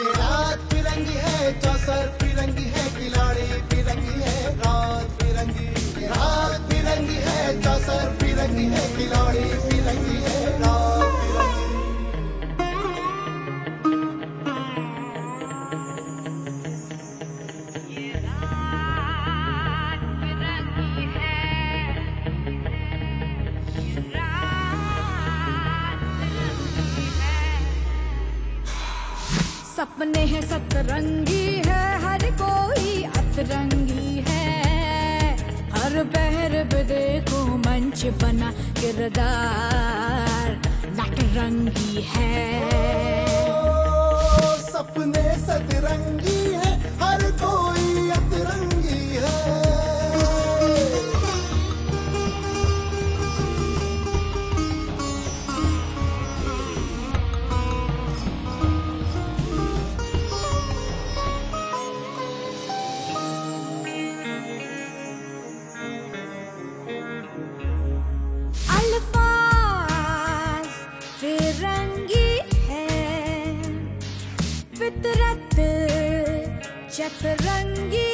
ये रात फिरंगी है, चौसर फिरंगी है, खिलाड़ी फिरंगी है, रात फिरंगी। ये रात फिरंगी है, चौसर फिरंगी है, खिलाड़ी फिरंगी है, रात फिरंगी। सपने हैं सतरंगी है, हर कोई अतरंगी है। हर पहर पे देखो मंच बना किरदार नटरंगी है। सपने सतरंगी है, हर कोई अतरंगी है। अल्फाज फिरंगी है, फितरत चतरंगी